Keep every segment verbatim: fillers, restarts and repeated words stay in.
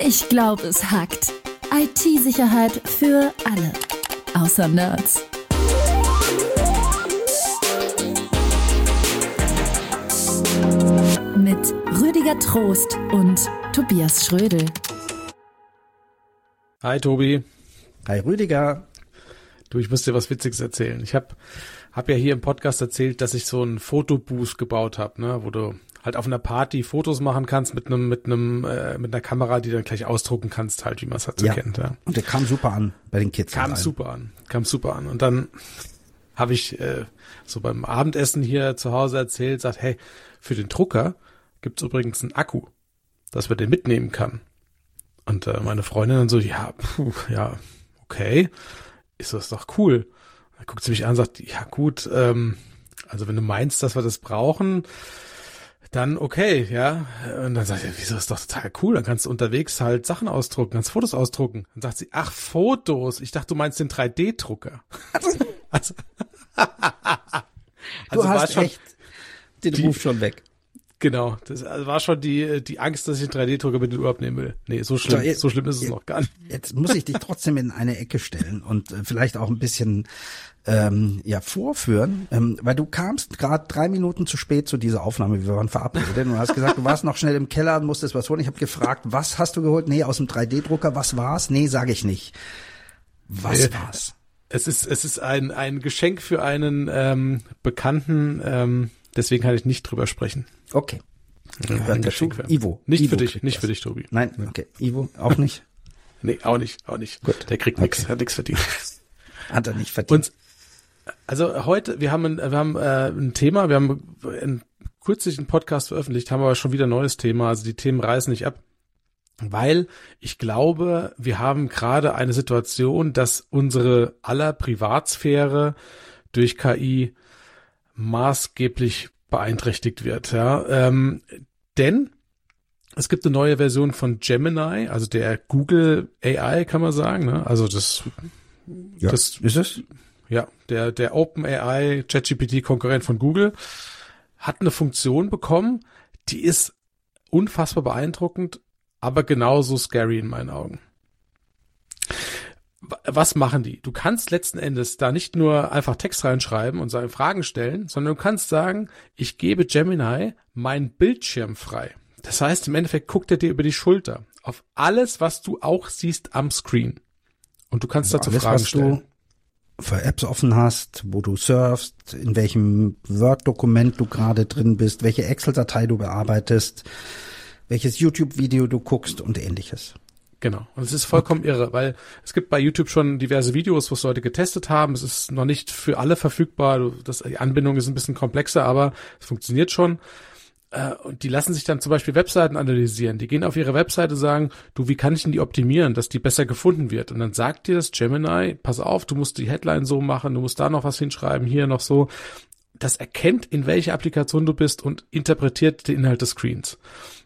Ich glaube, es hackt. I T-Sicherheit für alle. Außer Nerds. Mit Rüdiger Trost und Tobias Schrödel. Hi Tobi. Hi Rüdiger. Du, ich muss dir was Witziges erzählen. Ich habe hab ja hier im Podcast erzählt, dass ich so ein Fotobooth gebaut habe, ne, wo du halt auf einer Party Fotos machen kannst mit einem mit einem äh, mit einer Kamera, die du dann gleich ausdrucken kannst, halt wie man es halt so ja. kennt. Ja. Und der kam super an bei den Kids. Kam super an, kam super an. Und dann habe ich äh, so beim Abendessen hier zu Hause erzählt, sagt, hey, für den Drucker gibt's übrigens einen Akku, dass man den mitnehmen kann. Und äh, meine Freundin dann so, ja, puh, ja, okay, ist das doch cool. Dann guckt sie mich an und sagt, ja gut, ähm, also wenn du meinst, dass wir das brauchen, dann okay, ja. Und dann sagt sie, wieso, ist doch total cool, dann kannst du unterwegs halt Sachen ausdrucken, kannst Fotos ausdrucken. Dann sagt sie, ach, Fotos, ich dachte, du meinst den drei D Drucker. also, also du hast schon, echt den Ruf schon weg. Genau, das war schon die die Angst, dass ich einen drei D Drucker mit in den Urlaub nehmen will. Nee, so schlimm, so, jetzt, so schlimm ist es noch gar nicht. Jetzt muss ich dich trotzdem in eine Ecke stellen und äh, vielleicht auch ein bisschen ähm, ja vorführen, ähm, weil du kamst gerade drei Minuten zu spät zu dieser Aufnahme, wir waren verabredet und hast gesagt, du warst noch schnell im Keller und musstest was holen. Ich habe gefragt, was hast du geholt? Nee, aus dem drei D Drucker, was war's? Nee, sage ich nicht. Was äh, war's? Es ist es ist ein ein Geschenk für einen ähm, Bekannten, ähm, deswegen kann ich nicht drüber sprechen. Okay. Ja, ein Geschenk für Ivo. Nicht Ivo für dich, nicht das. für dich, Tobi. Nein, okay. Ivo auch nicht? Nee, auch nicht, auch nicht. Gut. Der kriegt nichts, okay. Hat nichts verdient. Hat er nicht verdient. Und also heute, wir haben ein, wir haben äh, ein Thema, wir haben einen kürzlichen Podcast veröffentlicht, haben aber schon wieder ein neues Thema, also die Themen reißen nicht ab, weil ich glaube, wir haben gerade eine Situation, dass unsere aller Privatsphäre durch K I maßgeblich beeinträchtigt wird, ja, ähm, denn es gibt eine neue Version von Gemini, also der Google A I, kann man sagen, ne? Also das, ja, das ist es? Ja, der der OpenAI ChatGPT-Konkurrent von Google hat eine Funktion bekommen, die ist unfassbar beeindruckend, aber genauso scary in meinen Augen. Was machen die? Du kannst letzten Endes da nicht nur einfach Text reinschreiben und sagen, Fragen stellen, sondern du kannst sagen, ich gebe Gemini meinen Bildschirm frei. Das heißt, im Endeffekt guckt er dir über die Schulter auf alles, was du auch siehst am Screen. Und du kannst also dazu alles, Fragen was stellen. Du für Apps offen hast, wo du surfst, in welchem Word-Dokument du gerade drin bist, welche Excel-Datei du bearbeitest, welches YouTube-Video du guckst und ähnliches. Genau. Und es ist vollkommen okay. irre, weil es gibt bei YouTube schon diverse Videos, wo es Leute getestet haben. Es ist noch nicht für alle verfügbar. Das, die Anbindung ist ein bisschen komplexer, aber es funktioniert schon. Und die lassen sich dann zum Beispiel Webseiten analysieren. Die gehen auf ihre Webseite und sagen, du, wie kann ich denn die optimieren, dass die besser gefunden wird? Und dann sagt dir das Gemini, pass auf, du musst die Headline so machen, du musst da noch was hinschreiben, hier noch so. Das erkennt, in welche Applikation du bist und interpretiert den Inhalt des Screens.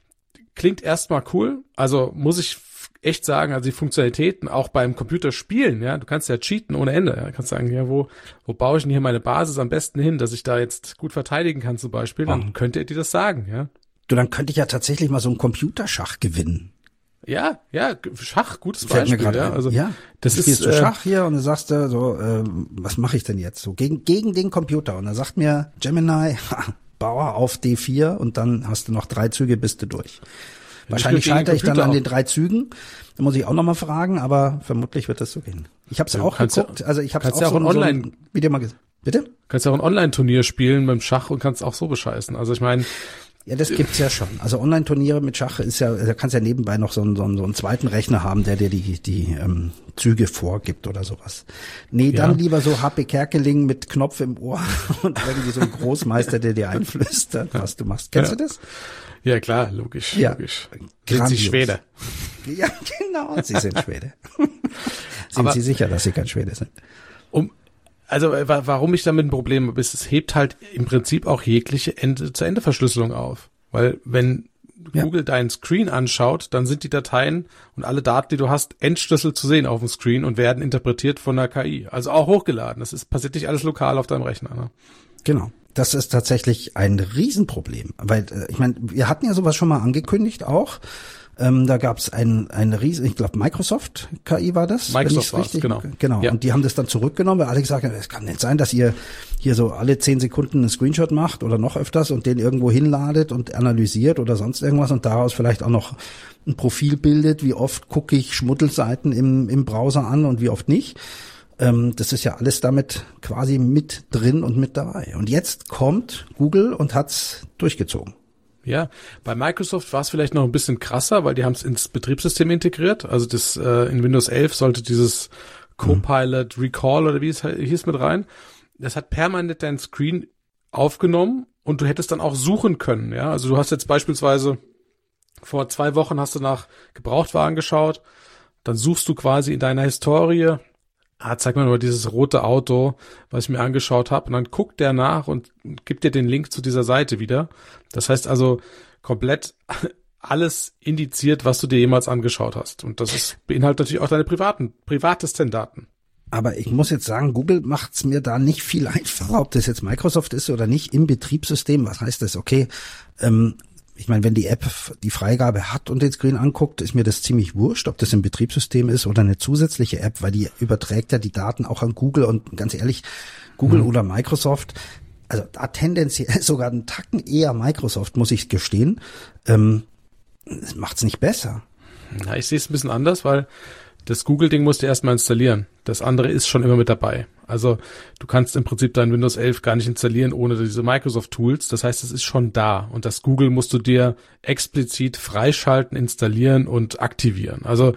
Klingt erstmal cool, also muss ich echt sagen, also die Funktionalitäten auch beim Computerspielen, ja, du kannst ja cheaten ohne Ende, ja, du kannst sagen, ja, wo wo baue ich denn hier meine Basis am besten hin, dass ich da jetzt gut verteidigen kann zum Beispiel, dann oh. könnte er dir das sagen, ja. Du, dann könnte ich ja tatsächlich mal so einen Computerschach gewinnen. Ja, ja, Schach, gutes Fällt Beispiel, mir ja, ein. also ja, das du ist spielst du äh, Schach hier und du sagst äh, so, äh, was mache ich denn jetzt so gegen gegen den Computer und dann sagt mir Gemini, Bauer auf D vier und dann hast du noch drei Züge, bist du durch. Wahrscheinlich scheitere ich dann an den drei Zügen. Da muss ich auch nochmal fragen, aber vermutlich wird das so gehen. Ich habe es ja, auch geguckt. Ja, also ich habe es auch, ja auch so, online so ein Video mal gesehen. Bitte? Kannst ja auch ein Online-Turnier spielen beim Schach und kannst auch so bescheißen. Also ich meine, ja, das gibt's ja schon. Also Online-Turniere mit Schach ist ja, da kannst ja nebenbei noch so einen, so einen, so einen zweiten Rechner haben, der dir die die ähm, Züge vorgibt oder sowas. Nee, dann ja. lieber so H P Kerkeling mit Knopf im Ohr und irgendwie so ein Großmeister, der dir einflüstert, was du machst. Kennst ja. du das? Ja, klar, logisch, ja. logisch. Sind Sie Schwede? Ja, genau, Sie sind Schwede. Sind Aber Sie sicher, dass Sie kein Schwede sind? Um, also, warum ich damit ein Problem habe, ist, es hebt halt im Prinzip auch jegliche Ende-zu-Ende-Verschlüsselung auf. Weil, wenn ja. Google deinen Screen anschaut, dann sind die Dateien und alle Daten, die du hast, entschlüsselt zu sehen auf dem Screen und werden interpretiert von der K I. Also auch hochgeladen. Das ist, passiert nicht alles lokal auf deinem Rechner, ne? Genau. Das ist tatsächlich ein Riesenproblem, weil äh, ich meine, wir hatten ja sowas schon mal angekündigt auch, Ähm, da gab es ein, ein riesen, ich glaube Microsoft K I war das. Microsoft war richtig, genau. Genau. Ja. Und die haben das dann zurückgenommen, weil alle gesagt haben, es kann nicht sein, dass ihr hier so alle zehn Sekunden einen Screenshot macht oder noch öfters und den irgendwo hinladet und analysiert oder sonst irgendwas und daraus vielleicht auch noch ein Profil bildet, wie oft gucke ich Schmuddelseiten im, im Browser an und wie oft nicht. Ähm, das ist ja alles damit quasi mit drin und mit dabei. Und jetzt kommt Google und hat's durchgezogen. Ja, bei Microsoft war es vielleicht noch ein bisschen krasser, weil die haben es ins Betriebssystem integriert. Also das äh, in Windows elf sollte dieses Copilot Recall oder wie es hieß mit rein. Das hat permanent dein Screen aufgenommen und du hättest dann auch suchen können. Ja, also du hast jetzt beispielsweise vor zwei Wochen hast du nach Gebrauchtwagen geschaut, dann suchst du quasi in deiner Historie, ah, zeig mir mal dieses rote Auto, was ich mir angeschaut habe, und dann guckt der nach und gibt dir den Link zu dieser Seite wieder. Das heißt also komplett alles indiziert, was du dir jemals angeschaut hast. Und das ist, beinhaltet natürlich auch deine privaten, privatesten Daten. Aber ich muss jetzt sagen, Google macht's mir da nicht viel einfacher, ob das jetzt Microsoft ist oder nicht, im Betriebssystem. Was heißt das? Okay, ähm, ich meine, wenn die App die Freigabe hat und den Screen anguckt, ist mir das ziemlich wurscht, ob das im Betriebssystem ist oder eine zusätzliche App, weil die überträgt ja die Daten auch an Google und ganz ehrlich, Google mhm. oder Microsoft, also da tendenziell sogar einen Tacken eher Microsoft, muss ich gestehen, ähm, das macht's nicht besser. Na, ich sehe es ein bisschen anders, weil das Google-Ding musst du erstmal installieren. Das andere ist schon immer mit dabei. Also du kannst im Prinzip dein Windows elf gar nicht installieren ohne diese Microsoft-Tools. Das heißt, es ist schon da. Und das Google musst du dir explizit freischalten, installieren und aktivieren. Also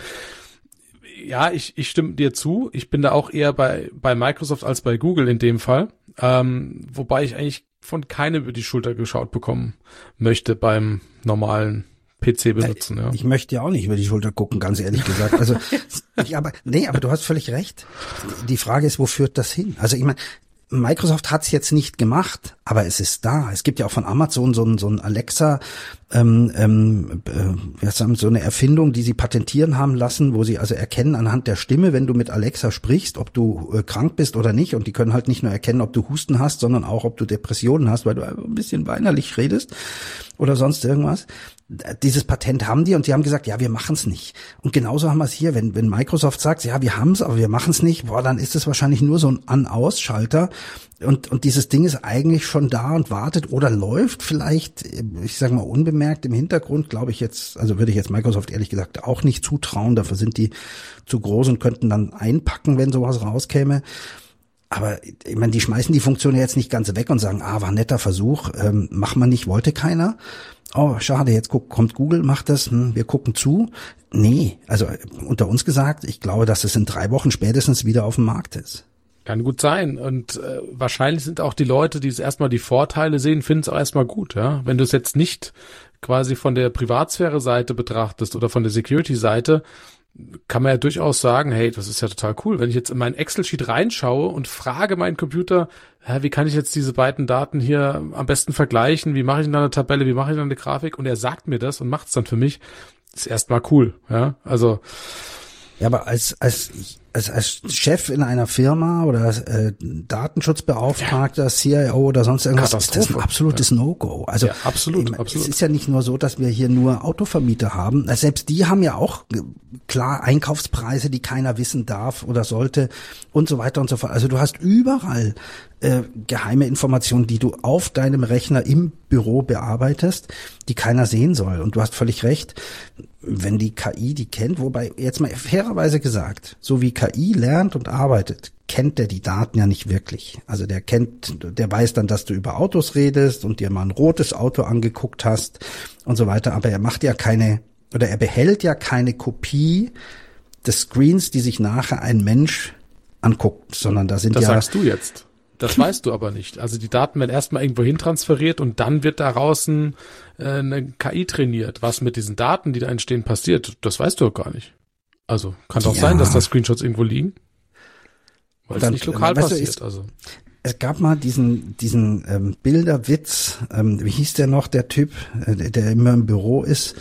ja, ich, ich stimme dir zu. Ich bin da auch eher bei, bei Microsoft als bei Google in dem Fall. Ähm, wobei ich eigentlich von keinem über die Schulter geschaut bekommen möchte beim normalen P C benutzen, ja. Ich möchte ja auch nicht über die Schulter gucken, ganz ehrlich gesagt. Also, ich, aber, nee, aber du hast völlig recht. Die Frage ist, wo führt das hin? Also, ich meine, Microsoft hat's jetzt nicht gemacht, aber es ist da. Es gibt ja auch von Amazon so ein, so ein Alexa, ähm, ähm, äh, wir sagen, so eine Erfindung, die sie patentieren haben lassen, wo sie also erkennen anhand der Stimme, wenn du mit Alexa sprichst, ob du äh, krank bist oder nicht. Und die können halt nicht nur erkennen, ob du Husten hast, sondern auch, ob du Depressionen hast, weil du ein bisschen weinerlich redest oder sonst irgendwas. Dieses Patent haben die und die haben gesagt, ja, wir machen es nicht. Und genauso haben wir es hier, wenn wenn Microsoft sagt, ja, wir haben es, aber wir machen es nicht, boah, dann ist es wahrscheinlich nur so ein An-Aus-Schalter und und dieses Ding ist eigentlich schon da und wartet oder läuft vielleicht, ich sage mal unbemerkt im Hintergrund, glaube ich jetzt, also würde ich jetzt Microsoft ehrlich gesagt auch nicht zutrauen, dafür sind die zu groß und könnten dann einpacken, wenn sowas rauskäme. Aber ich meine, die schmeißen die Funktion jetzt nicht ganz weg und sagen, ah, war ein netter Versuch, ähm, machen wir nicht, wollte keiner. Oh, schade, jetzt guck, kommt Google, macht das, hm, wir gucken zu. Nee, also unter uns gesagt, ich glaube, dass es in drei Wochen spätestens wieder auf dem Markt ist. Kann gut sein. Und äh, wahrscheinlich sind auch die Leute, die es erstmal die Vorteile sehen, finden es auch erstmal gut. Ja, wenn du es jetzt nicht quasi von der Privatsphäre-Seite betrachtest oder von der Security-Seite, kann man ja durchaus sagen, hey, das ist ja total cool. Wenn ich jetzt in meinen Excel-Sheet reinschaue und frage meinen Computer, hä, wie kann ich jetzt diese beiden Daten hier am besten vergleichen? Wie mache ich denn da eine Tabelle? Wie mache ich denn eine Grafik? Und er sagt mir das und macht es dann für mich. Das ist erstmal cool. Ja, also. Ja, aber als, als, als, als Chef in einer Firma oder äh, Datenschutzbeauftragter, ja. C I O oder sonst irgendwas, ist das ein absolutes ja. No-Go. Also ja, absolut, ich, absolut. Es ist ja nicht nur so, dass wir hier nur Autovermieter haben. Selbst die haben ja auch klar Einkaufspreise, die keiner wissen darf oder sollte und so weiter und so fort. Also du hast überall äh, geheime Informationen, die du auf deinem Rechner im Büro bearbeitest, die keiner sehen soll. Und du hast völlig recht, wenn die K I die kennt, wobei jetzt mal fairerweise gesagt, so wie K I lernt und arbeitet, kennt der die Daten ja nicht wirklich. Also der kennt, der weiß dann, dass du über Autos redest und dir mal ein rotes Auto angeguckt hast und so weiter, aber er macht ja keine, oder er behält ja keine Kopie des Screens, die sich nachher ein Mensch anguckt, sondern da sind das ja... Das sagst du jetzt. Das weißt du aber nicht. Also die Daten werden erstmal irgendwo hin transferiert und dann wird daraus ein, äh, eine K I trainiert. Was mit diesen Daten, die da entstehen, passiert, das weißt du doch gar nicht. Also kann doch ja. sein, dass da Screenshots irgendwo liegen, weil es nicht lokal passiert. Du, ist, also es gab mal diesen diesen ähm, Bilderwitz, ähm, wie hieß der noch, der Typ, äh, der immer im Büro ist,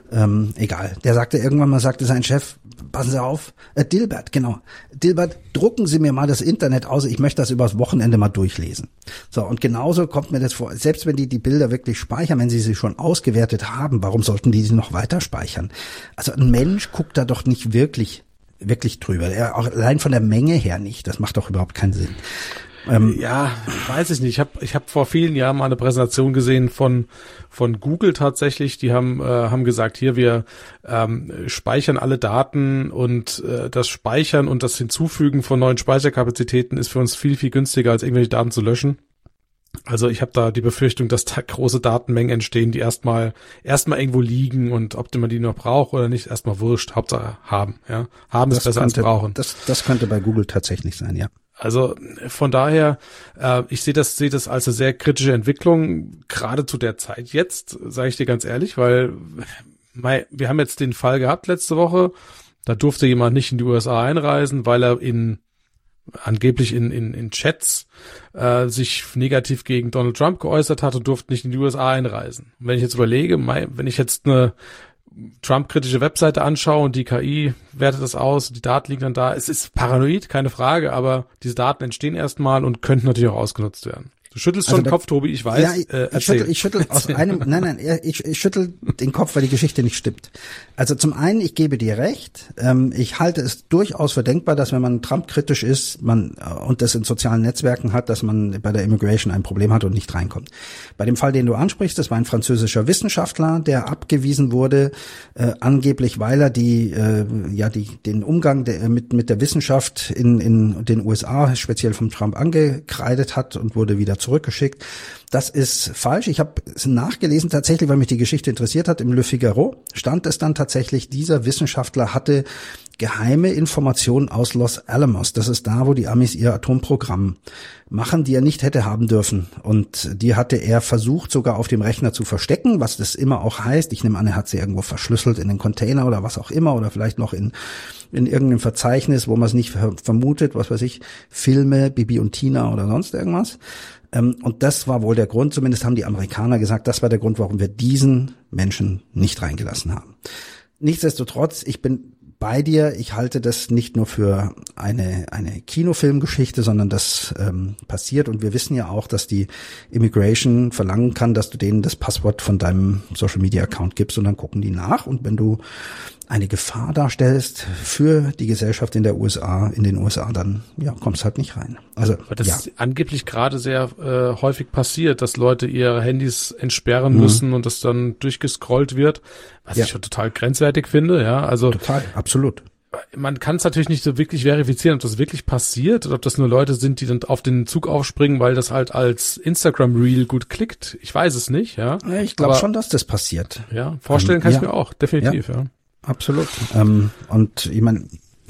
Ähm, egal. Der sagte irgendwann mal, sagte sein Chef, passen Sie auf, äh, Dilbert, genau. Dilbert, drucken Sie mir mal das Internet aus, ich möchte das übers Wochenende mal durchlesen. So, und genauso kommt mir das vor, selbst wenn die die Bilder wirklich speichern, wenn sie sie schon ausgewertet haben, warum sollten die sie noch weiter speichern? Also ein Mensch guckt da doch nicht wirklich, wirklich drüber. Er, auch allein von der Menge her nicht. Das macht doch überhaupt keinen Sinn. Ähm, ja, weiß ich nicht. Ich habe ich hab vor vielen Jahren mal eine Präsentation gesehen von von Google tatsächlich. Die haben äh, haben gesagt, hier wir ähm, speichern alle Daten und äh, das Speichern und das Hinzufügen von neuen Speicherkapazitäten ist für uns viel viel günstiger als irgendwelche Daten zu löschen. Also ich habe da die Befürchtung, dass da große Datenmengen entstehen, die erstmal erstmal irgendwo liegen und ob man die noch braucht oder nicht, erstmal wurscht. Hauptsache haben. Ja, haben ist besser als brauchen. Das das könnte bei Google tatsächlich sein, ja. Also von daher, äh, ich sehe das sehe das als eine sehr kritische Entwicklung, gerade zu der Zeit jetzt, sage ich dir ganz ehrlich, weil mei, wir haben jetzt den Fall gehabt letzte Woche, da durfte jemand nicht in die U S A einreisen, weil er in angeblich in in, in Chats äh, sich negativ gegen Donald Trump geäußert hat und durfte nicht in die U S A einreisen. Und wenn ich jetzt überlege, mei, wenn ich jetzt eine Trump-kritische Webseite anschaue und die K I wertet das aus, die Daten liegen dann da. Es ist paranoid, keine Frage, aber diese Daten entstehen erstmal und könnten natürlich auch ausgenutzt werden. Du schüttelst also schon der, den Kopf, Tobi, ich weiß. Ja, ich, äh, ich schüttel, ich schüttel aus einem, nein, nein, ich, ich schüttel den Kopf, weil die Geschichte nicht stimmt. Also zum einen, ich gebe dir recht, ähm, ich halte es durchaus für denkbar, dass wenn man Trump-kritisch ist, man und das in sozialen Netzwerken hat, dass man bei der Immigration ein Problem hat und nicht reinkommt. Bei dem Fall, den du ansprichst, das war ein französischer Wissenschaftler, der abgewiesen wurde, äh, angeblich, weil er die, äh, ja, die, den Umgang der, mit mit der Wissenschaft in in den U S A speziell vom Trump angekreidet hat und wurde wieder zurückgeschickt. Das ist falsch. Ich habe es nachgelesen tatsächlich, weil mich die Geschichte interessiert hat. Im Le Figaro stand es dann tatsächlich, dieser Wissenschaftler hatte geheime Informationen aus Los Alamos. Das ist da, wo die Amis ihr Atomprogramm machen, die er nicht hätte haben dürfen. Und die hatte er versucht sogar auf dem Rechner zu verstecken, was das immer auch heißt. Ich nehme an, er hat sie irgendwo verschlüsselt in den Container oder was auch immer oder vielleicht noch in in irgendeinem Verzeichnis, wo man es nicht vermutet, was weiß ich, Filme, Bibi und Tina oder sonst irgendwas. Und das war wohl der Grund, zumindest haben die Amerikaner gesagt, das war der Grund, warum wir diesen Menschen nicht reingelassen haben. Nichtsdestotrotz, ich bin bei dir, ich halte das nicht nur für eine eine Kinofilmgeschichte, sondern das ähm, passiert und wir wissen ja auch, dass die Immigration verlangen kann, dass du denen das Passwort von deinem Social Media Account gibst und dann gucken die nach und wenn du eine Gefahr darstellst für die Gesellschaft in der U S A, in den U S A, dann ja, kommst halt nicht rein. Also aber das ja. ist angeblich gerade sehr äh, häufig passiert, dass Leute ihre Handys entsperren mhm. müssen und das dann durchgescrollt wird, was ja. ich schon total grenzwertig finde, ja, also total, absolut. Man kann es natürlich nicht so wirklich verifizieren, ob das wirklich passiert oder ob das nur Leute sind, die dann auf den Zug aufspringen, weil das halt als Instagram-Reel gut klickt. Ich weiß es nicht, ja. ja ich glaube schon, dass das passiert. Ja, vorstellen ähm, kann ich ja. mir auch, definitiv, ja. ja. Absolut. Ähm, und ich meine,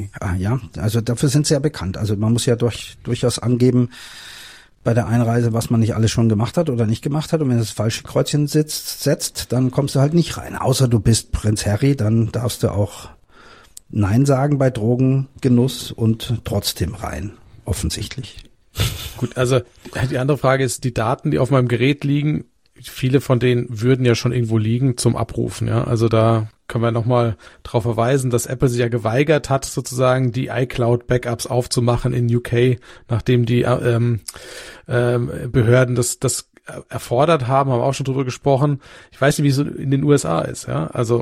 ja, also dafür sind sie ja bekannt. Also man muss ja durch, durchaus angeben bei der Einreise, was man nicht alles schon gemacht hat oder nicht gemacht hat. Und wenn das falsche Kreuzchen sitzt, setzt, dann kommst du halt nicht rein. Außer du bist Prinz Harry, dann darfst du auch Nein sagen bei Drogengenuss und trotzdem rein, offensichtlich. Gut, also die andere Frage ist, die Daten, die auf meinem Gerät liegen, viele von denen würden ja schon irgendwo liegen zum Abrufen, ja. Also da können wir nochmal darauf verweisen, dass Apple sich ja geweigert hat, sozusagen die iCloud-Backups aufzumachen in U K, nachdem die ähm, ähm, Behörden das das erfordert haben, haben wir auch schon drüber gesprochen. Ich weiß nicht, wie es in den U S A ist, ja. Also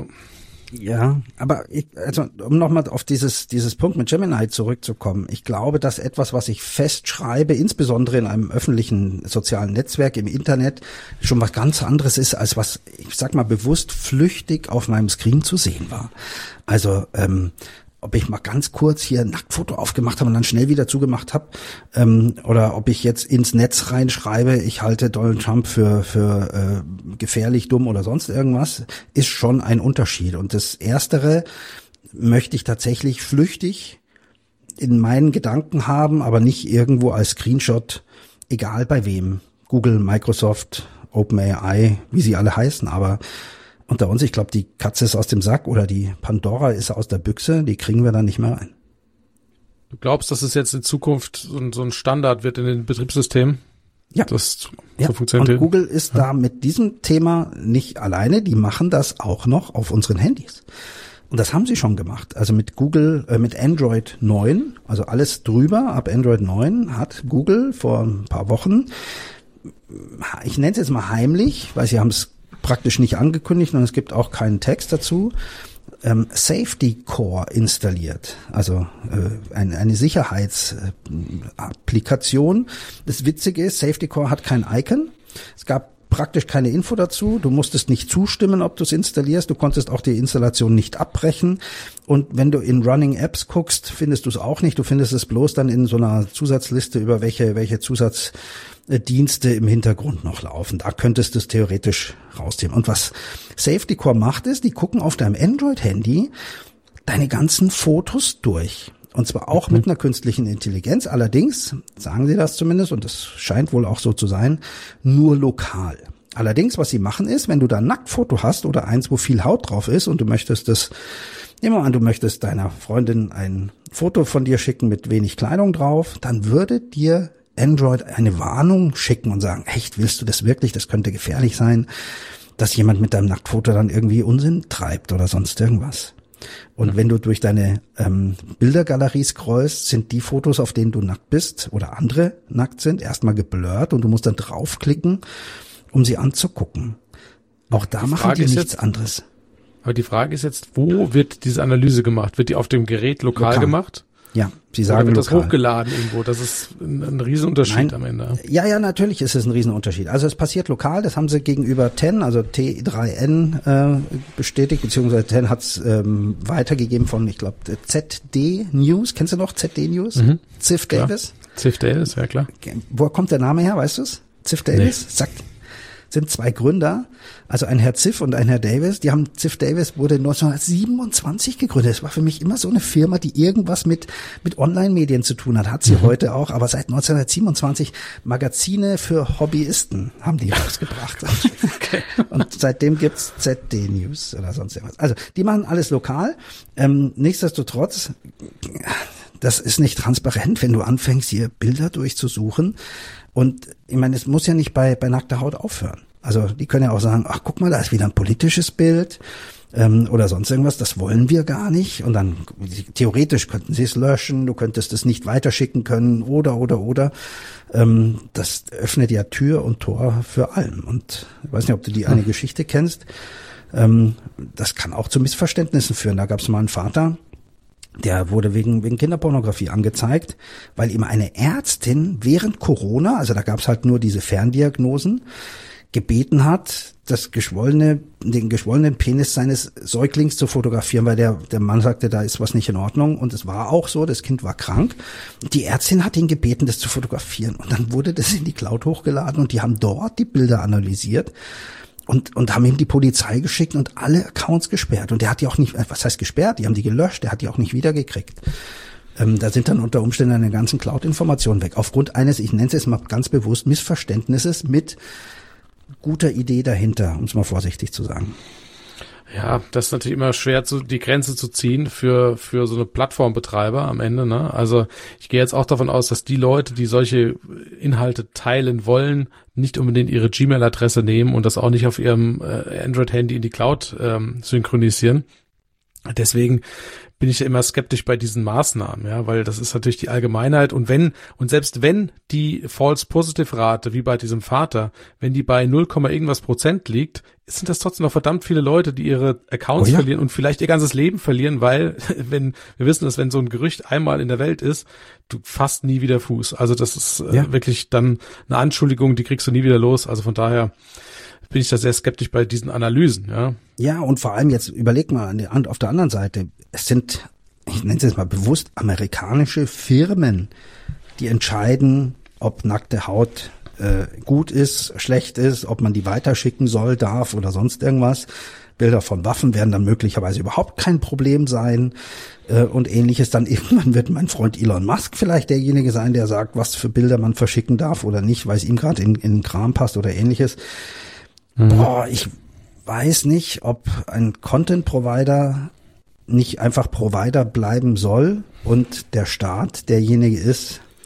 ja, aber ich, also um nochmal auf dieses dieses Punkt mit Gemini zurückzukommen, ich glaube, dass etwas, was ich festschreibe, insbesondere in einem öffentlichen sozialen Netzwerk im Internet, schon was ganz anderes ist, als was, ich sag mal, bewusst flüchtig auf meinem Screen zu sehen war. Also ähm, ob ich mal ganz kurz hier ein Nacktfoto aufgemacht habe und dann schnell wieder zugemacht habe, ähm, oder ob ich jetzt ins Netz reinschreibe, ich halte Donald Trump für für äh, gefährlich, dumm oder sonst irgendwas, ist schon ein Unterschied. Und das Erstere möchte ich tatsächlich flüchtig in meinen Gedanken haben, aber nicht irgendwo als Screenshot, egal bei wem. Google, Microsoft, OpenAI, wie sie alle heißen, aber unter uns, ich glaube, die Katze ist aus dem Sack oder die Pandora ist aus der Büchse, die kriegen wir dann nicht mehr rein. Du glaubst, dass es jetzt in Zukunft so ein, so ein Standard wird in den Betriebssystemen? Ja, das so ja. funktioniert. Und Google ist ja. da mit diesem Thema nicht alleine, die machen das auch noch auf unseren Handys. Und das haben sie schon gemacht. Also mit Google, äh, mit Android neun, also alles drüber, ab Android neun hat Google vor ein paar Wochen, ich nenne es jetzt mal heimlich, weil sie haben es praktisch nicht angekündigt und es gibt auch keinen Text dazu, ähm, Safety Core installiert, also äh, eine, eine Sicherheitsapplikation. Das Witzige ist, Safety Core hat kein Icon. Es gab praktisch keine Info dazu. Du musstest nicht zustimmen, ob du es installierst. Du konntest auch die Installation nicht abbrechen. Und wenn du in Running Apps guckst, findest du es auch nicht. Du findest es bloß dann in so einer Zusatzliste über welche welche Zusatzdienste im Hintergrund noch laufen. Da könntest du es theoretisch rausnehmen. Und was Safety Core macht, ist, die gucken auf deinem Android-Handy deine ganzen Fotos durch. Und zwar auch mit einer künstlichen Intelligenz. Allerdings, sagen sie das zumindest, und das scheint wohl auch so zu sein, nur lokal. Allerdings, was sie machen ist, wenn du da ein Nacktfoto hast oder eins, wo viel Haut drauf ist und du möchtest das, nehmen wir an, du möchtest deiner Freundin ein Foto von dir schicken mit wenig Kleidung drauf, dann würde dir Android eine Warnung schicken und sagen, echt, willst du das wirklich? Das könnte gefährlich sein, dass jemand mit deinem Nacktfoto dann irgendwie Unsinn treibt oder sonst irgendwas. Und wenn du durch deine ähm, Bildergalerie scrollst, sind die Fotos, auf denen du nackt bist oder andere nackt sind, erstmal geblurrt und du musst dann draufklicken, um sie anzugucken. Auch da die machen die nichts jetzt, anderes. Aber die Frage ist jetzt, wo wird diese Analyse gemacht? Wird die auf dem Gerät lokal, lokal. gemacht? Ja, sie sagen Oder wird lokal. das hochgeladen irgendwo? Das ist ein, ein Riesenunterschied Nein. am Ende. Ja, ja, natürlich ist es ein Riesenunterschied. Also es passiert lokal, das haben sie gegenüber Ten, also T drei N äh, bestätigt, beziehungsweise Ten hat es ähm, weitergegeben von, ich glaube, Z D News. Kennst du noch Z D News? Mhm. Ziff Davis? Ziff Davis, ja klar. Woher kommt der Name her, weißt du es? Ziff Davis? Nee. Sagt, sind zwei Gründer, also ein Herr Ziff und ein Herr Davis. Die haben, Ziff Davis wurde neunzehnhundertsiebenundzwanzig gegründet. Das war für mich immer so eine Firma, die irgendwas mit mit Online-Medien zu tun hat. Hat sie mhm. heute auch, aber seit neunzehnhundertsiebenundzwanzig Magazine für Hobbyisten haben die rausgebracht. Okay. Und seitdem gibt's Z D News oder sonst irgendwas. Also die machen alles lokal. Ähm, nichtsdestotrotz, das ist nicht transparent, wenn du anfängst, hier Bilder durchzusuchen. Und ich meine, es muss ja nicht bei bei nackter Haut aufhören. Also die können ja auch sagen, ach guck mal, da ist wieder ein politisches Bild ähm, oder sonst irgendwas, das wollen wir gar nicht. Und dann theoretisch könnten sie es löschen, du könntest es nicht weiterschicken können oder oder oder. Ähm, das öffnet ja Tür und Tor für allem. Und ich weiß nicht, ob du die eine hm. Geschichte kennst. Ähm, das kann auch zu Missverständnissen führen. Da gab es mal einen Vater, der wurde wegen wegen Kinderpornografie angezeigt, weil ihm eine Ärztin während Corona, also da gab es halt nur diese Ferndiagnosen, gebeten hat, das geschwollene, den geschwollenen Penis seines Säuglings zu fotografieren, weil der der Mann sagte, da ist was nicht in Ordnung, und es war auch so, das Kind war krank. Die Ärztin hat ihn gebeten, das zu fotografieren, und dann wurde das in die Cloud hochgeladen und die haben dort die Bilder analysiert. Und, und haben ihm die Polizei geschickt und alle Accounts gesperrt. Und der hat die auch nicht, was heißt gesperrt? Die haben die gelöscht, der hat die auch nicht wiedergekriegt. Ähm, da sind dann unter Umständen eine ganzen Cloud-Informationen weg. Aufgrund eines, ich nenne es jetzt mal ganz bewusst, Missverständnisses mit guter Idee dahinter, um es mal vorsichtig zu sagen. Ja, das ist natürlich immer schwer, zu, die Grenze zu ziehen für für so eine Plattformbetreiber am Ende, ne? Also ich gehe jetzt auch davon aus, dass die Leute, die solche Inhalte teilen wollen, nicht unbedingt ihre Gmail-Adresse nehmen und das auch nicht auf ihrem äh, Android-Handy in die Cloud ähm, synchronisieren. Deswegen bin ich ja immer skeptisch bei diesen Maßnahmen, ja, weil das ist natürlich die Allgemeinheit, und wenn, und selbst wenn die False-Positive-Rate, wie bei diesem Vater, wenn die bei null, irgendwas Prozent liegt, sind das trotzdem noch verdammt viele Leute, die ihre Accounts oh ja. verlieren und vielleicht ihr ganzes Leben verlieren, weil, wenn, wir wissen, dass wenn so ein Gerücht einmal in der Welt ist, du fasst nie wieder Fuß. Also das ist äh, ja. wirklich dann eine Anschuldigung, die kriegst du nie wieder los. Also von daher bin ich da sehr skeptisch bei diesen Analysen, ja. Ja, und vor allem jetzt überleg mal an der, auf der anderen Seite, es sind, ich nenne es jetzt mal bewusst, amerikanische Firmen, die entscheiden, ob nackte Haut äh, gut ist, schlecht ist, ob man die weiterschicken soll, darf oder sonst irgendwas. Bilder von Waffen werden dann möglicherweise überhaupt kein Problem sein äh, und ähnliches. Dann irgendwann wird mein Freund Elon Musk vielleicht derjenige sein, der sagt, was für Bilder man verschicken darf oder nicht, weil es ihm gerade in, in den Kram passt oder ähnliches. Mhm. Boah, ich weiß nicht, ob ein Content-Provider nicht einfach Provider bleiben soll und der Staat derjenige ist,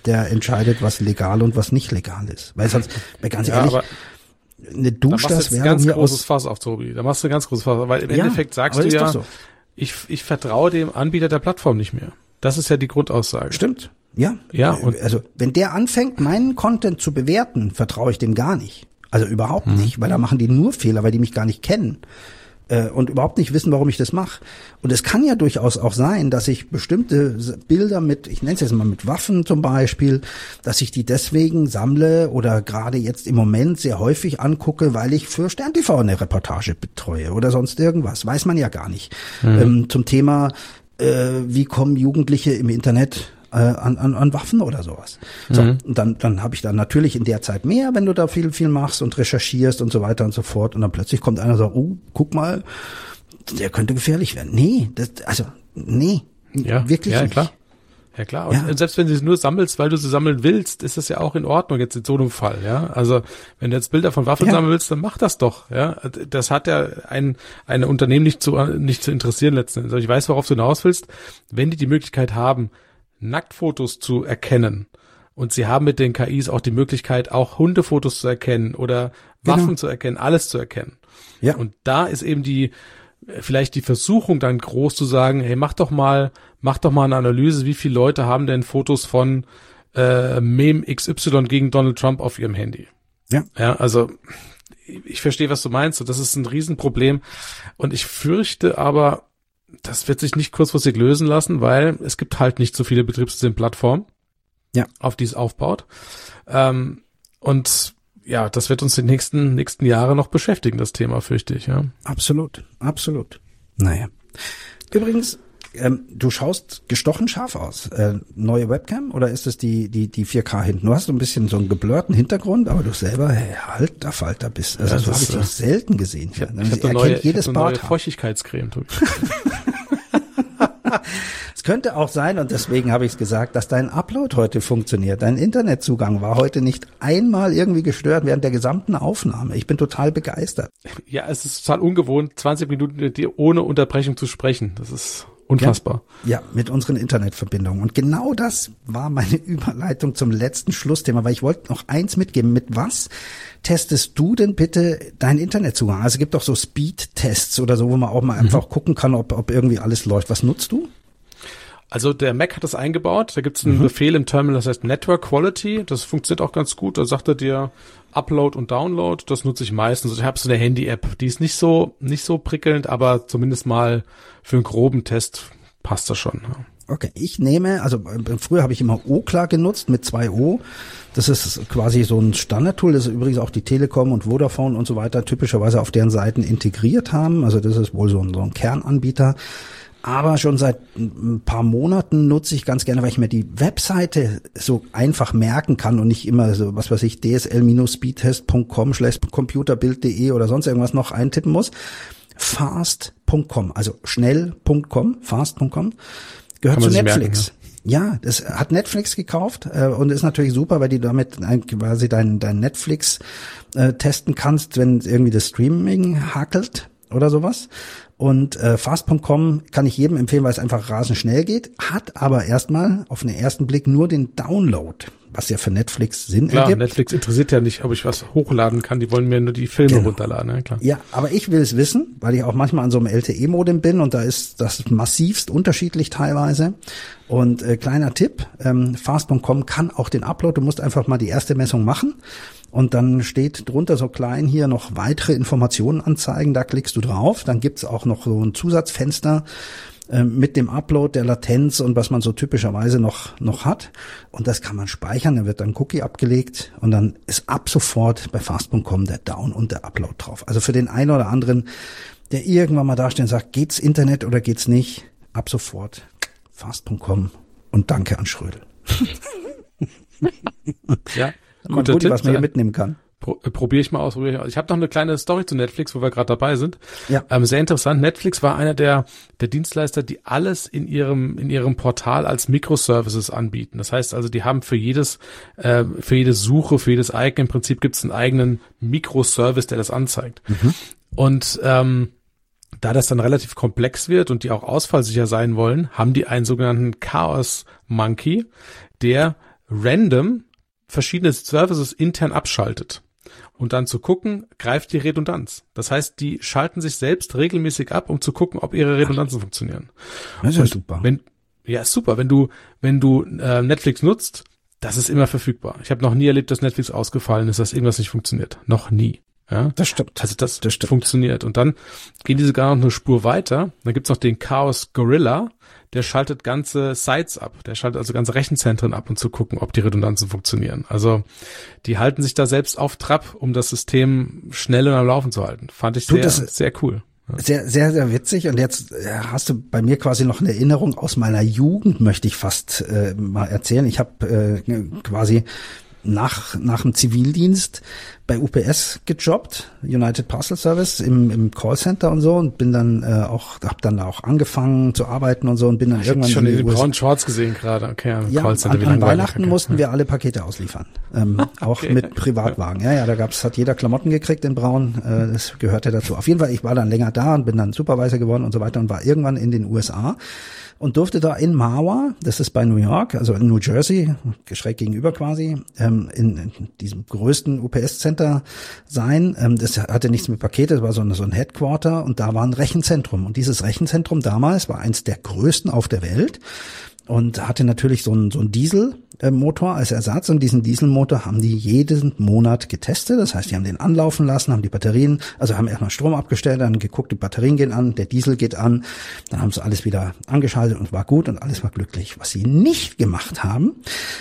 der entscheidet, was legal und was nicht legal ist. Weil sonst, weil ganz ja, ehrlich, aber eine da machst du jetzt ein Duschdas-Werbung ganz hier großes aus... Fass auf, Tobi. Da machst du ein ganz großes Fass auf, weil im Ja, Endeffekt sagst aber du ist ja, doch so. ich, ich vertraue dem Anbieter der Plattform nicht mehr. Das ist ja die Grundaussage. Stimmt. Ja. Ja, und also wenn der anfängt, meinen Content zu bewerten, vertraue ich dem gar nicht. Also überhaupt Mhm. nicht, weil da machen die nur Fehler, weil die mich gar nicht kennen äh, und überhaupt nicht wissen, warum ich das mache. Und es kann ja durchaus auch sein, dass ich bestimmte Bilder mit, ich nenne es jetzt mal mit Waffen zum Beispiel, dass ich die deswegen sammle oder gerade jetzt im Moment sehr häufig angucke, weil ich für Stern T V eine Reportage betreue oder sonst irgendwas. Weiß man ja gar nicht. Mhm. Ähm, zum Thema, äh, wie kommen Jugendliche im Internet An, an, an Waffen oder sowas. So, mhm. und dann, dann habe ich da natürlich in der Zeit mehr, wenn du da viel, viel machst und recherchierst und so weiter und so fort. Und dann plötzlich kommt einer und sagt, oh, guck mal, der könnte gefährlich werden. Nee, das, also, nee, ja, wirklich ja, nicht. Klar. Ja, klar. Und Ja. selbst wenn du sie nur sammelst, weil du sie sammeln willst, ist das ja auch in Ordnung jetzt in so einem Fall, ja. Also, wenn du jetzt Bilder von Waffen Ja. sammeln willst, dann mach das doch, ja. Das hat ja ein, ein Unternehmen nicht zu, nicht zu interessieren letzten Endes. Ich weiß, worauf du hinaus willst. Wenn die die Möglichkeit haben, Nacktfotos zu erkennen und sie haben mit den K Is auch die Möglichkeit, auch Hundefotos zu erkennen oder Waffen Genau. zu erkennen, alles zu erkennen. Ja. Und da ist eben die, vielleicht die Versuchung dann groß zu sagen, hey, mach doch mal, mach doch mal eine Analyse, wie viele Leute haben denn Fotos von äh, Meme X Y gegen Donald Trump auf ihrem Handy? Ja. Ja, also ich verstehe, was du meinst, und das ist ein Riesenproblem. Und ich fürchte aber, das wird sich nicht kurzfristig lösen lassen, weil es gibt halt nicht so viele Betriebssystemplattformen, Ja. auf die es aufbaut. Ähm, und ja, das wird uns die nächsten nächsten Jahre noch beschäftigen, das Thema, fürchte ich, ja. Absolut, absolut. Naja. Übrigens, ähm, du schaust gestochen scharf aus. Äh, neue Webcam oder ist es die die die vier K hinten? Du hast so ein bisschen so einen geblurrten Hintergrund, aber du selber, hey, alter Falter bist. Also Ja, so das habe ich ist, dich selten gesehen. Ich habe Man hab eine erkennt neue, jedes ich hab eine neue Barthaar. Feuchtigkeitscreme. Tobi. Es könnte auch sein, und deswegen habe ich es gesagt, dass dein Upload heute funktioniert. Dein Internetzugang war heute nicht einmal irgendwie gestört während der gesamten Aufnahme. Ich bin total begeistert. Ja, es ist total ungewohnt, zwanzig Minuten mit dir ohne Unterbrechung zu sprechen. Das ist unfassbar. Ja, ja, mit unseren Internetverbindungen. Und genau das war meine Überleitung zum letzten Schlussthema, weil ich wollte noch eins mitgeben. Mit was testest du denn bitte deinen Internetzugang? Also es gibt doch so Speed-Tests oder so, wo man auch mal mhm. einfach gucken kann, ob, ob irgendwie alles läuft. Was nutzt du? Also der Mac hat das eingebaut. Da gibt es einen mhm. Befehl im Terminal, das heißt Network Quality. Das funktioniert auch ganz gut. Da sagt er dir Upload und Download. Das nutze ich meistens. Ich habe so eine Handy-App. Die ist nicht so nicht so prickelnd, aber zumindest mal für einen groben Test passt das schon. Ja. Okay, ich nehme, also äh, früher habe ich immer Ookla genutzt mit zwei O. Das ist quasi so ein Standardtool, das übrigens auch die Telekom und Vodafone und so weiter typischerweise auf deren Seiten integriert haben. Also das ist wohl so ein, so ein Kernanbieter. Aber schon seit ein paar Monaten nutze ich ganz gerne, weil ich mir die Webseite so einfach merken kann und nicht immer so, was weiß ich, dsl-speedtest punkt com slash computerbild punkt de oder sonst irgendwas noch eintippen muss. fast punkt com, also schnell punkt com, fast punkt com, gehört zu Netflix. Merken, ja. ja, das hat Netflix gekauft äh, und ist natürlich super, weil du damit quasi dein, dein Netflix äh, testen kannst, wenn irgendwie das Streaming hakelt oder sowas. Und äh, fast punkt com kann ich jedem empfehlen, weil es einfach rasend schnell geht, hat aber erstmal auf den ersten Blick nur den Download, was ja für Netflix Sinn klar, ergibt. Netflix interessiert ja nicht, ob ich was hochladen kann, die wollen mir nur die Filme genau. runterladen, ja klar. Ja, aber ich will es wissen, weil ich auch manchmal an so einem L T E-Modem bin und da ist das massivst unterschiedlich teilweise. Und äh, kleiner Tipp, ähm, fast punkt com kann auch den Upload, du musst einfach mal die erste Messung machen. Und dann steht drunter so klein hier noch weitere Informationen anzeigen, da klickst du drauf. Dann gibt's auch noch so ein Zusatzfenster äh, mit dem Upload, der Latenz und was man so typischerweise noch noch hat. Und das kann man speichern, dann wird dann Cookie abgelegt und dann ist ab sofort bei fast punkt com der Down- und der Upload drauf. Also für den einen oder anderen, der irgendwann mal dasteht und sagt, geht's Internet oder geht's nicht, ab sofort fast punkt com und danke an Schrödel. Ja. Guter Tipp, was man hier mitnehmen kann. Pro, äh, probiere ich mal aus. Probier ich, aus. ich habe noch eine kleine Story zu Netflix, wo wir gerade dabei sind. Ja. Ähm, sehr interessant. Netflix war einer der der Dienstleister, die alles in ihrem in ihrem Portal als Microservices anbieten. Das heißt also, die haben für jedes äh, für jede Suche, für jedes Icon im Prinzip gibt es einen eigenen Microservice, der das anzeigt. Mhm. Und ähm, da das dann relativ komplex wird und die auch ausfallsicher sein wollen, haben die einen sogenannten Chaos Monkey, der random verschiedene Services intern abschaltet. Und dann zu gucken, greift die Redundanz. Das heißt, die schalten sich selbst regelmäßig ab, um zu gucken, ob ihre Redundanzen funktionieren. Das ist ja super. Wenn, ja, ist super. Wenn du, wenn du äh, Netflix nutzt, das ist immer verfügbar. Ich habe noch nie erlebt, dass Netflix ausgefallen ist, dass irgendwas nicht funktioniert. Noch nie. Ja? Das stimmt. Also das, das stimmt. funktioniert. Und dann gehen diese gar noch eine Spur weiter. Dann gibt's noch den Chaos Gorilla. Der schaltet ganze Sites ab. Der schaltet also ganze Rechenzentren ab, um zu gucken, ob die Redundanzen funktionieren. Also die halten sich da selbst auf Trab, um das System schnell und am Laufen zu halten. Fand ich sehr, sehr cool. Sehr, sehr, sehr witzig. Und jetzt hast du bei mir quasi noch eine Erinnerung aus meiner Jugend, möchte ich fast äh, mal erzählen. Ich habe äh, quasi nach nach dem Zivildienst bei U P S gejobbt, United Parcel Service im im Callcenter und so, und bin dann äh, auch hab dann auch angefangen zu arbeiten und so und bin dann ich irgendwann schon in die den braunen Shorts gesehen gerade. Okay, im ja, Callcenter, an, wie an langweilig. Weihnachten okay. mussten wir alle Pakete ausliefern, ähm, auch Okay. mit Privatwagen. Ja, ja, da gab's hat jeder Klamotten gekriegt in Braun, äh, das gehörte dazu. Auf jeden Fall, ich war dann länger da und bin dann Supervisor geworden und so weiter und war irgendwann in den U S A und durfte da in Mahwah, das ist bei New York, also in New Jersey, schräg gegenüber quasi, ähm, in, in diesem größten U P S-Center sein. Ähm, das hatte nichts mit Pakete, das war so, eine, so ein Headquarter und da war ein Rechenzentrum. Und dieses Rechenzentrum damals war eins der größten auf der Welt und hatte natürlich so einen, so einen Dieselmotor als Ersatz, und diesen Dieselmotor haben die jeden Monat getestet. Das heißt, die haben den anlaufen lassen, haben die Batterien, also haben erstmal Strom abgestellt, dann geguckt, die Batterien gehen an, der Diesel geht an, dann haben sie alles wieder angeschaltet und war gut und alles war glücklich. Was sie nicht gemacht haben,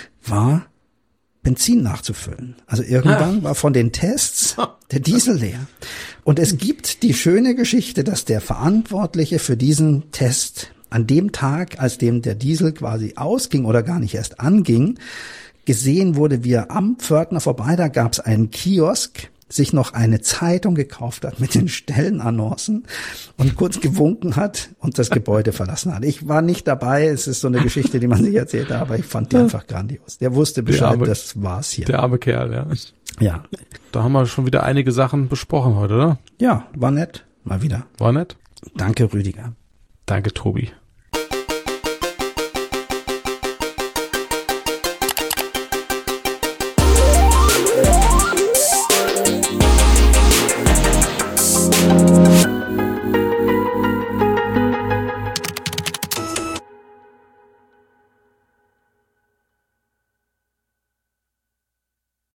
war Benzin nachzufüllen. Also irgendwann ah. war von den Tests der Diesel leer. Und es gibt die schöne Geschichte, dass der Verantwortliche für diesen Test an dem Tag, als dem der Diesel quasi ausging oder gar nicht erst anging, gesehen wurde, wie er am Pförtner vorbei, da gab es einen Kiosk, sich noch eine Zeitung gekauft hat mit den Stellenannoncen und kurz gewunken hat und das Gebäude verlassen hat. Ich war nicht dabei, es ist so eine Geschichte, die man sich erzählt hat, aber ich fand die einfach grandios. Der wusste Bescheid, arme, das war's hier. Der arme Kerl, ja. Ja. Da haben wir schon wieder einige Sachen besprochen heute, oder? Ja, war nett. Mal wieder. War nett. Danke, Rüdiger. Danke, Tobi.